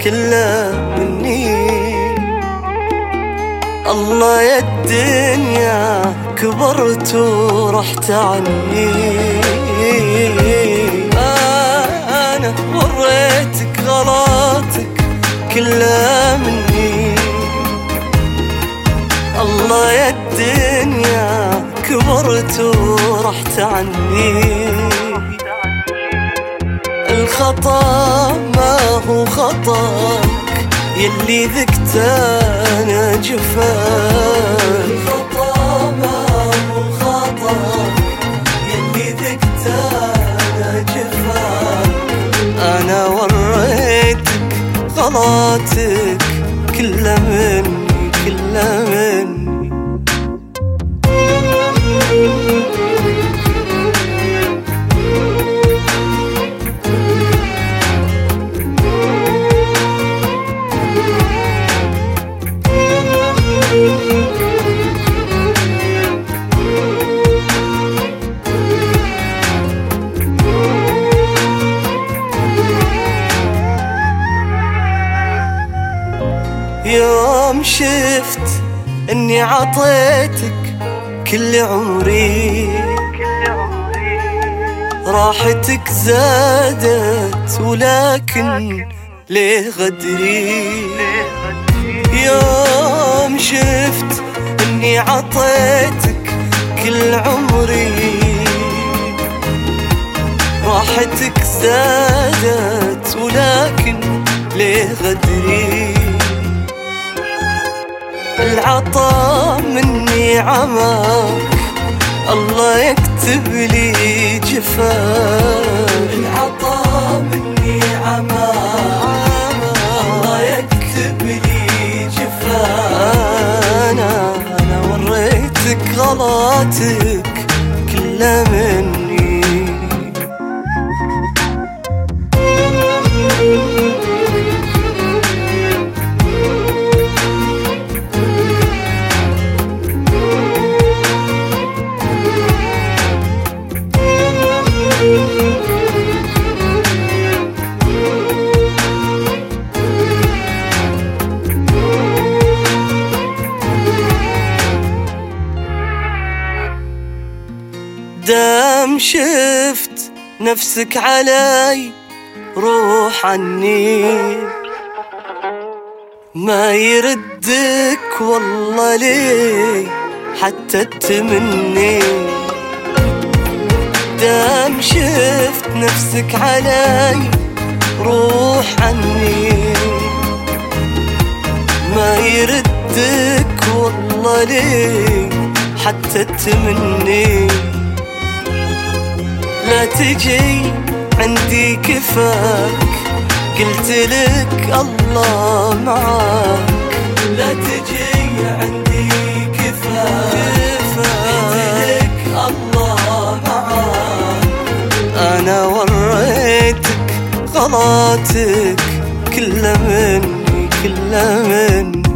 كله مني. الله يا الدنيا كبرت ورحت عني، أنا وريتك غلطك كله مني. الله يا الدنيا كبرت ورحت عني. الخطأ ما هو خطأك يلي ذقت أنا جفاك. الخطأ ما هو خطأك يلي ذقت أنا جفاك. أنا وريتك غلطك كله مني كله مني. يوم شفت اني عطيتك كل عمري، راحتك زادت ولكن ليه غدري. يوم شفت اني عطيتك كل عمري، راحتك زادت ولكن ليه غدري. العطا مني عماك الله يكتب لي جفاك. العطا مني عماك الله يكتب لي جفاك. أنا وريتك غلطك كله مني. دام شفت نفسك علي روح عني، ما يردك والله ليه حتى تمني. دام شفت نفسك علي روح عني، ما يردك والله ليه حتى تمني. لا تجي عندي كفاك قلت لك الله معاك. لا تجي عندي كفاك قلت لك الله معاك. أنا وريتك غلطك كله مني كله مني.